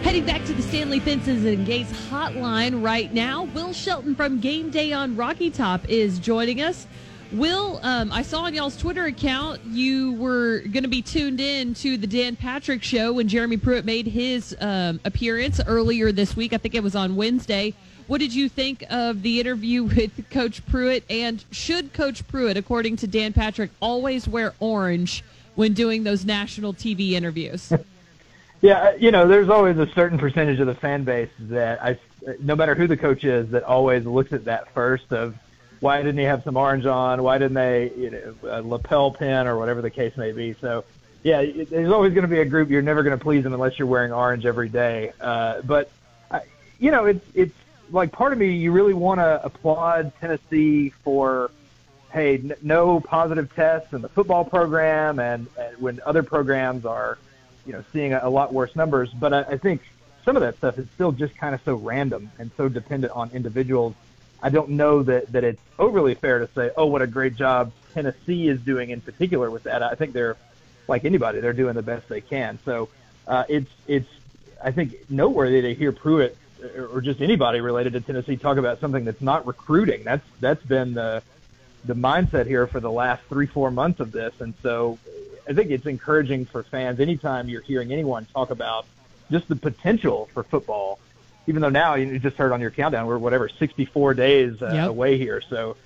Heading back to the Stanley Fences and Gates hotline right now. Will Shelton from Game Day on Rocky Top is joining us. Will, I saw on y'all's Twitter account you were going to be tuned in to the Dan Patrick Show when Jeremy Pruitt made his appearance earlier this week. I think it was on Wednesday. What did you think of the interview with Coach Pruitt? And should Coach Pruitt, according to Dan Patrick, always wear orange when doing those national TV interviews? Yeah, there's always a certain percentage of the fan base that no matter who the coach is, that always looks at that first of why didn't he have some orange on? Why didn't they, a lapel pin or whatever the case may be? So, yeah, there's always going to be a group you're never going to please them unless you're wearing orange every day. But it's like part of me, you really want to applaud Tennessee for, hey, no positive tests in the football program and when other programs are, seeing a lot worse numbers. But I think some of that stuff is still just kind of so random and so dependent on individuals. I don't know that it's overly fair to say, oh, what a great job Tennessee is doing in particular with that. I think they're, like anybody, they're doing the best they can. So it's I think, noteworthy to hear Pruitt or just anybody related to Tennessee talk about something that's not recruiting. That's been the mindset here for the last 3-4 months of this. And so I think it's encouraging for fans anytime you're hearing anyone talk about just the potential for football, even though now you just heard on your countdown, we're 64 days away here. So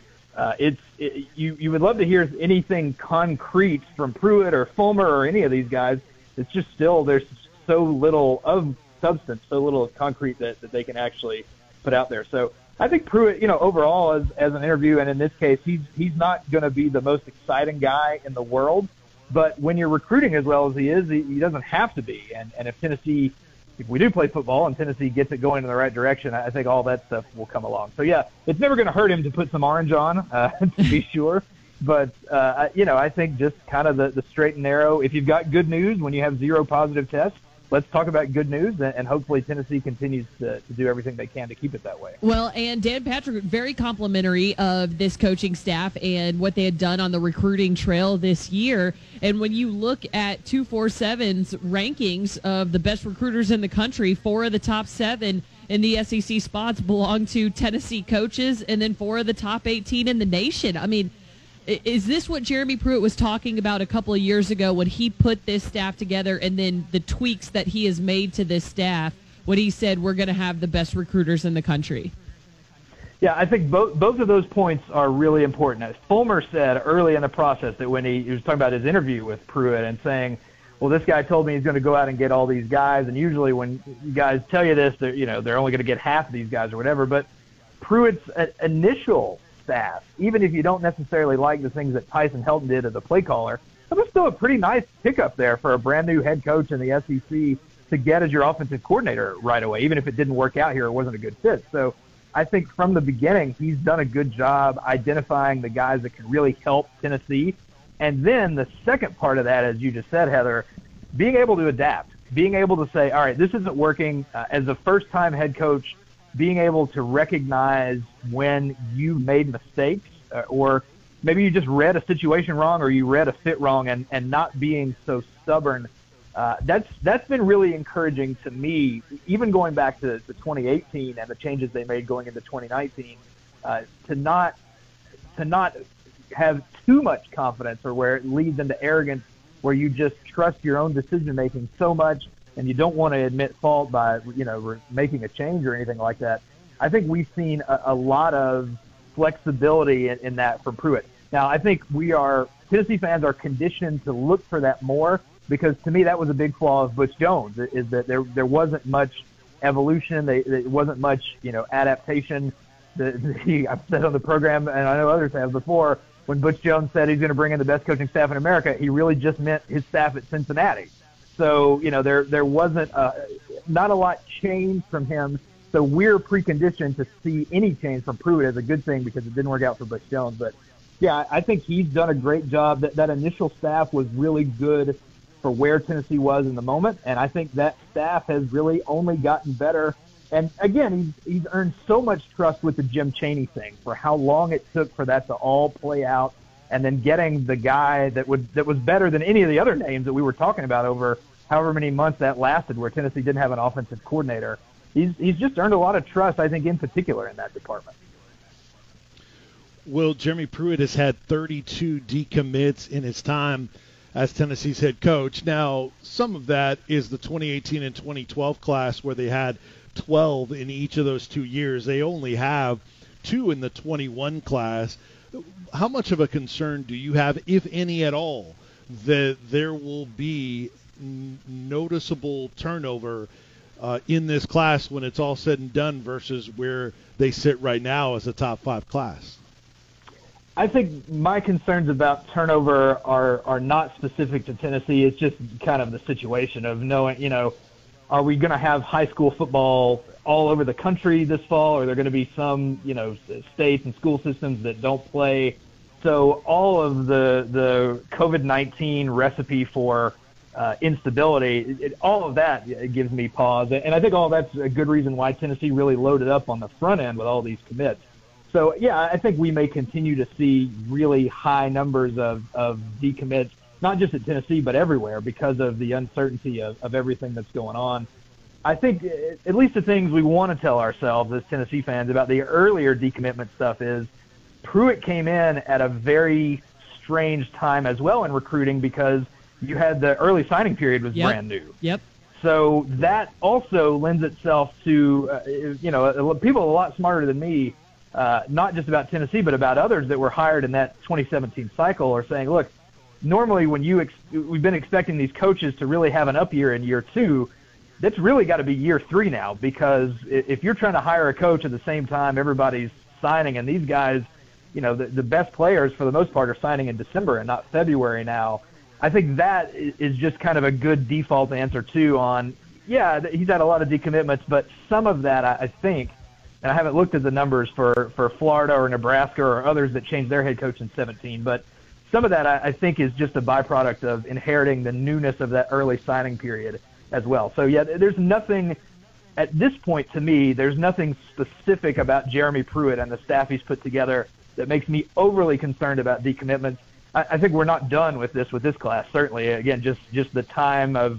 you would love to hear anything concrete from Pruitt or Fulmer or any of these guys. It's just still there's so little of substance, so little of concrete that they can actually put out there. So I think Pruitt, overall as an interview, and in this case, he's not going to be the most exciting guy in the world. But when you're recruiting as well as he is, he doesn't have to be. And if we do play football and Tennessee gets it going in the right direction, I think all that stuff will come along. So, yeah, it's never going to hurt him to put some orange on, to be sure. But, I think just kind of the straight and narrow, if you've got good news when you have 0 positive tests, let's talk about good news, and hopefully Tennessee continues to do everything they can to keep it that way. Well, and Dan Patrick, very complimentary of this coaching staff and what they had done on the recruiting trail this year. And when you look at 247's rankings of the best recruiters in the country, 4 of the top 7 in the SEC spots belong to Tennessee coaches, and then 4 of the top 18 in the nation. I mean, is this what Jeremy Pruitt was talking about a couple of years ago when he put this staff together, and then the tweaks that he has made to this staff when he said we're going to have the best recruiters in the country? Yeah, I think both of those points are really important. As Fulmer said early in the process, that when he was talking about his interview with Pruitt and saying, well, this guy told me he's going to go out and get all these guys, and usually when you guys tell you this, they're only going to get half of these guys or whatever. But Pruitt's initial staff, even if you don't necessarily like the things that Tyson Helton did as a play caller, that was still a pretty nice pickup there for a brand new head coach in the SEC to get as your offensive coordinator right away, even if it didn't work out here, it wasn't a good fit. So I think from the beginning, he's done a good job identifying the guys that can really help Tennessee. And then the second part of that, as you just said, Heather, being able to adapt, being able to say, all right, this isn't working. As a first-time head coach, being able to recognize when you made mistakes or maybe you just read a situation wrong or you read a fit wrong and not being so stubborn. That's been really encouraging to me, even going back to 2018 and the changes they made going into 2019, to not have too much confidence or where it leads into arrogance, where you just trust your own decision-making so much and you don't want to admit fault by, making a change or anything like that. I think we've seen a lot of flexibility in that from Pruitt. Now, I think Tennessee fans are conditioned to look for that more, because to me that was a big flaw of Butch Jones, is that there wasn't much evolution, there wasn't much, adaptation. I've said on the program, and I know others have before, when Butch Jones said he's going to bring in the best coaching staff in America, he really just meant his staff at Cincinnati. So, there wasn't not a lot changed from him. So we're preconditioned to see any change from Pruitt as a good thing because it didn't work out for Butch Jones. But, yeah, I think he's done a great job. That initial staff was really good for where Tennessee was in the moment, and I think that staff has really only gotten better. And, again, he's earned so much trust with the Jim Chaney thing for how long it took for that to all play out and then getting the guy that was better than any of the other names that we were talking about over however many months that lasted, where Tennessee didn't have an offensive coordinator. He's just earned a lot of trust, I think, in particular in that department. Will, Jeremy Pruitt has had 32 decommits in his time as Tennessee's head coach. Now, some of that is the 2018 and 2012 class where they had 12 in each of those 2 years. They only have 2 in the 21 class. How much of a concern do you have, if any at all, that there will be noticeable turnover in this class when it's all said and done versus where they sit right now as a top 5 class? I think my concerns about turnover are not specific to Tennessee. It's just kind of the situation of knowing, are we going to have high school football all over the country this fall? Or are there going to be some, states and school systems that don't play? So all of the COVID-19 recipe for instability, all of that gives me pause. And I think all that's a good reason why Tennessee really loaded up on the front end with all these commits. So, yeah, I think we may continue to see really high numbers of decommits, not just at Tennessee but everywhere, because of the uncertainty of everything that's going on. I think at least the things we want to tell ourselves as Tennessee fans about the earlier decommitment stuff is Pruitt came in at a very strange time as well in recruiting, because you had the early signing period was brand new. Yep. So that also lends itself to, people a lot smarter than me, not just about Tennessee, but about others that were hired in that 2017 cycle, are saying, look, normally when we've been expecting these coaches to really have an up year in year 2, that's really got to be year 3 now, because if you're trying to hire a coach at the same time everybody's signing, and these guys, the best players for the most part are signing in December and not February now, I think that is just kind of a good default answer too on, he's had a lot of decommitments, but some of that I think, and I haven't looked at the numbers for Florida or Nebraska or others that changed their head coach in 2017, but some of that I think is just a byproduct of inheriting the newness of that early signing period as well. So, there's nothing at this point to me, there's nothing specific about Jeremy Pruitt and the staff he's put together that makes me overly concerned about decommitments. I think we're not done with this class, certainly. Again, just the time of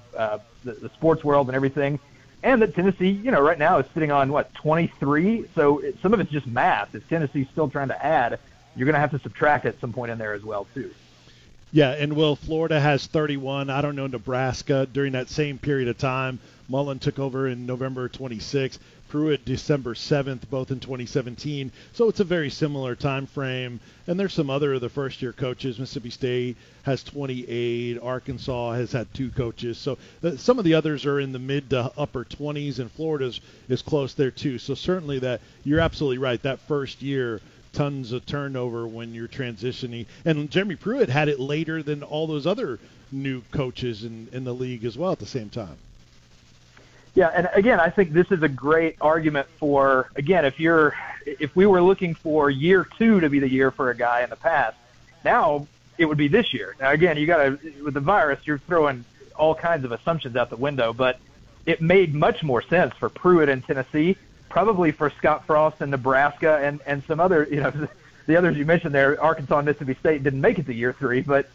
the sports world and everything. And that Tennessee, right now is sitting on, 23? So some of it's just math. If Tennessee's still trying to add, you're going to have to subtract at some point in there as well, too. Yeah, and Florida has 31. I don't know Nebraska during that same period of time. Mullen took over in November 26th. Pruitt December 7th, both in 2017. So it's a very similar time frame. And there's some other of the first-year coaches. Mississippi State has 28. Arkansas has had 2 coaches. So some of the others are in the mid to upper 20s, and Florida is close there too. So certainly that you're absolutely right. That first year, tons of turnover when you're transitioning. And Jeremy Pruitt had it later than all those other new coaches in the league as well at the same time. Yeah, and again, I think this is a great argument for, again, if we were looking for year 2 to be the year for a guy in the past, now it would be this year. Now, again, with the virus, you're throwing all kinds of assumptions out the window, but it made much more sense for Pruitt in Tennessee, probably for Scott Frost in Nebraska and some other, the others you mentioned there, Arkansas and Mississippi State didn't make it to year 3, but,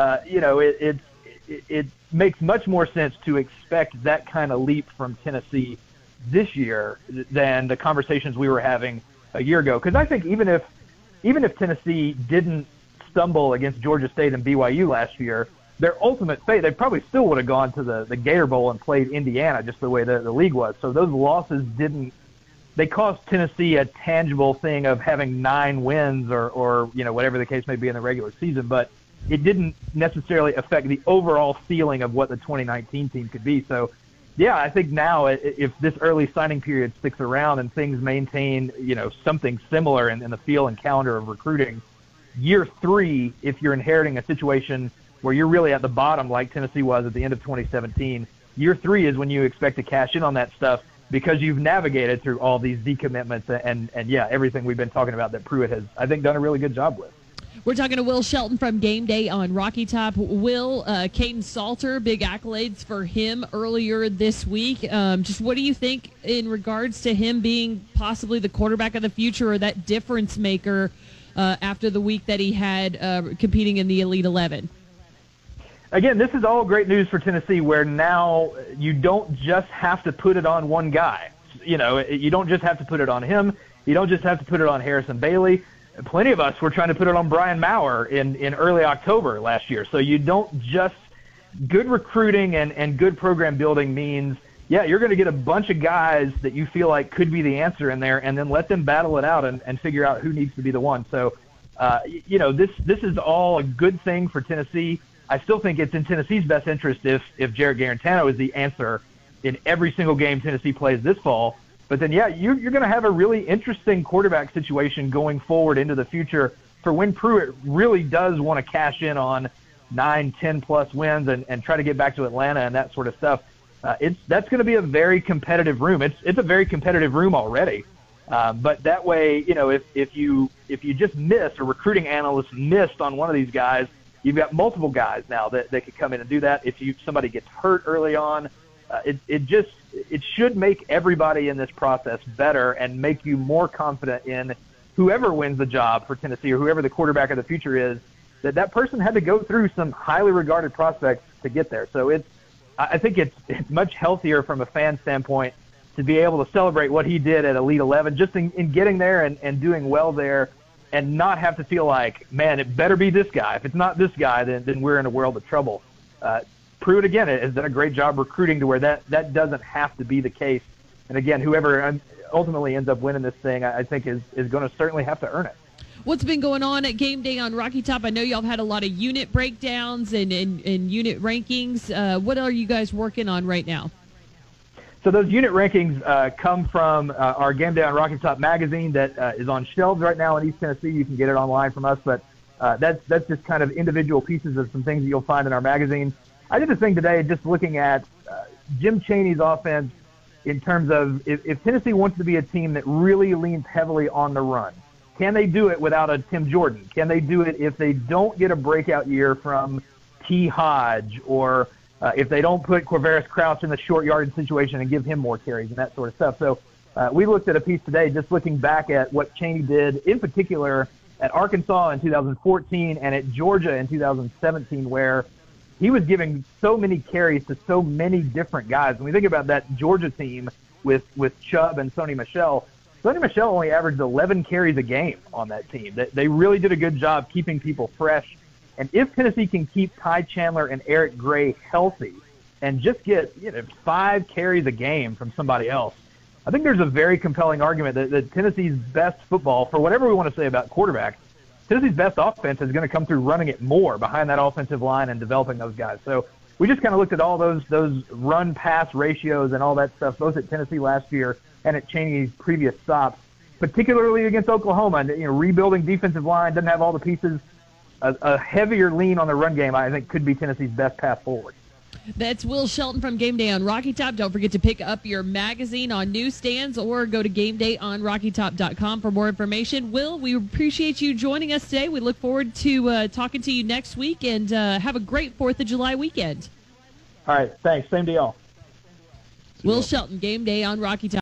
it makes much more sense to expect that kind of leap from Tennessee this year than the conversations we were having a year ago. Because I think even if Tennessee didn't stumble against Georgia State and BYU last year, their ultimate fate, they probably still would have gone to the Gator Bowl and played Indiana, just the way the league was. So those losses they cost Tennessee a tangible thing of having 9 wins or whatever the case may be in the regular season, but it didn't necessarily affect the overall feeling of what the 2019 team could be. So, I think now if this early signing period sticks around and things maintain, something similar in the feel and calendar of recruiting, year 3, if you're inheriting a situation where you're really at the bottom like Tennessee was at the end of 2017, year 3 is when you expect to cash in on that stuff because you've navigated through all these decommitments and everything we've been talking about that Pruitt has, I think, done a really good job with. We're talking to Will Shelton from Game Day on Rocky Top. Will, Caden Salter, big accolades for him earlier this week. Just what do you think in regards to him being possibly the quarterback of the future or that difference maker after the week that he had competing in the Elite 11? Again, this is all great news for Tennessee, where now you don't just have to put it on one guy. You know, you don't just have to put it on him. You don't just have to put it on Harrison Bailey. Plenty of us were trying to put it on Brian Maurer in early October last year. So you don't just – good recruiting and good program building means, yeah, you're going to get a bunch of guys that you feel like could be the answer in there, and then let them battle it out and figure out who needs to be the one. So, you know, this is all a good thing for Tennessee. I still think it's in Tennessee's best interest if Jarrett Garantano is the answer in every single game Tennessee plays this fall. But then, yeah, you're going to have a really interesting quarterback situation going forward into the future for when Pruitt really does want to cash in on 9, 10-plus wins and try to get back to Atlanta and that sort of stuff. That's going to be a very competitive room. It's a very competitive room already. But that way, you know, if you just miss, a recruiting analyst missed on one of these guys, you've got multiple guys now that could come in and do that. If somebody gets hurt early on, it should make everybody in this process better and make you more confident in whoever wins the job for Tennessee or whoever the quarterback of the future is, that person had to go through some highly regarded prospects to get there. So I think it's much healthier from a fan standpoint to be able to celebrate what he did at Elite 11, just in getting there and doing well there, and not have to feel like, man, it better be this guy. If it's not this guy, then we're in a world of trouble. Pruitt, again, has done a great job recruiting to where that doesn't have to be the case. And, again, whoever ultimately ends up winning this thing, I think is going to certainly have to earn it. What's been going on at Game Day on Rocky Top? I know y'all have had a lot of unit breakdowns and unit rankings. What are you guys working on right now? So those unit rankings come from our Game Day on Rocky Top magazine that is on shelves right now in East Tennessee. You can get it online from us, but that's just kind of individual pieces of some things that you'll find in our magazine. I did a thing today just looking at Jim Chaney's offense in terms of if Tennessee wants to be a team that really leans heavily on the run, can they do it without a Tim Jordan? Can they do it if they don't get a breakout year from T. Hodge, or if they don't put Quavaris Krause in the short yardage situation and give him more carries and that sort of stuff? So we looked at a piece today just looking back at what Chaney did, in particular at Arkansas in 2014 and at Georgia in 2017, where he was giving so many carries to so many different guys. When we think about that Georgia team with Chubb and Sony Michel only averaged 11 carries a game on that team. They really did a good job keeping people fresh. And if Tennessee can keep Ty Chandler and Eric Gray healthy and just get 5 carries a game from somebody else, I think there's a very compelling argument that Tennessee's best football, for whatever we want to say about quarterbacks, Tennessee's best offense is going to come through running it more behind that offensive line and developing those guys. So we just kind of looked at all those run-pass ratios and all that stuff, both at Tennessee last year and at Chaney's previous stops, particularly against Oklahoma. And, rebuilding defensive line, doesn't have all the pieces. A heavier lean on the run game, I think, could be Tennessee's best path forward. That's Will Shelton from Game Day on Rocky Top. Don't forget to pick up your magazine on newsstands or go to GameDayOnRockyTop.com for more information. Will, we appreciate you joining us today. We look forward to talking to you next week, and have a great 4th of July weekend. All right, thanks. Same to y'all. Will Shelton, Game Day on Rocky Top.